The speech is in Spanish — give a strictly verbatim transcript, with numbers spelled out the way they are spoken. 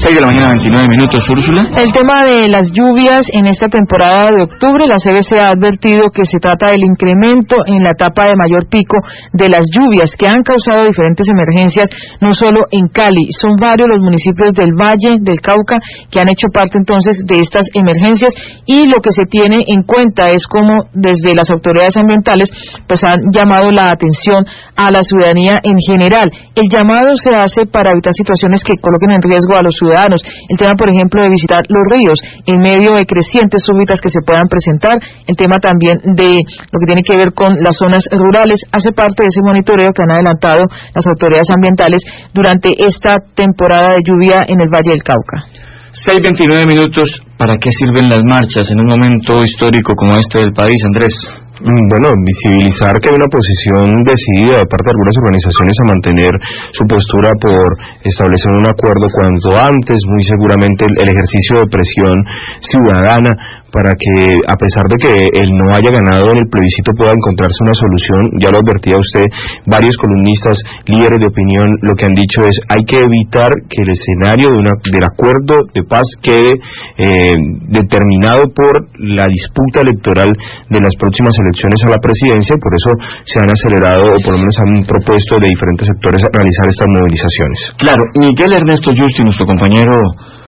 seis de la mañana, veintinueve minutos, Úrsula. El tema de las lluvias en esta temporada de octubre, la C B C ha advertido que se trata del incremento en la etapa de mayor pico de las lluvias que han causado diferentes emergencias, no solo en Cali, son varios los municipios del Valle del Cauca que han hecho parte entonces de estas emergencias, y lo que se tiene en cuenta es como desde las autoridades ambientales pues han llamado la atención a la ciudadanía en general. El llamado se hace para evitar situaciones que coloquen en riesgo a los ciudadanos. El tema, por ejemplo, de visitar los ríos en medio de crecientes súbitas que se puedan presentar. El tema también de lo que tiene que ver con las zonas rurales hace parte de ese monitoreo que han adelantado las autoridades ambientales durante esta temporada de lluvia en el Valle del Cauca. seis veintinueve minutos. ¿Para qué sirven las marchas en un momento histórico como este del país, Andrés? Bueno, visibilizar que hay una posición decidida de parte de algunas organizaciones a mantener su postura por establecer un acuerdo cuanto antes, muy seguramente el, el ejercicio de presión ciudadana para que, a pesar de que él no haya ganado en el plebiscito, pueda encontrarse una solución. Ya lo advertía usted, varios columnistas, líderes de opinión, lo que han dicho es hay que evitar que el escenario de una, del acuerdo de paz quede eh, determinado por la disputa electoral de las próximas elecciones a la presidencia, y por eso se han acelerado, o por lo menos han propuesto de diferentes sectores realizar estas movilizaciones. Claro, Miguel Ernesto Justi, nuestro compañero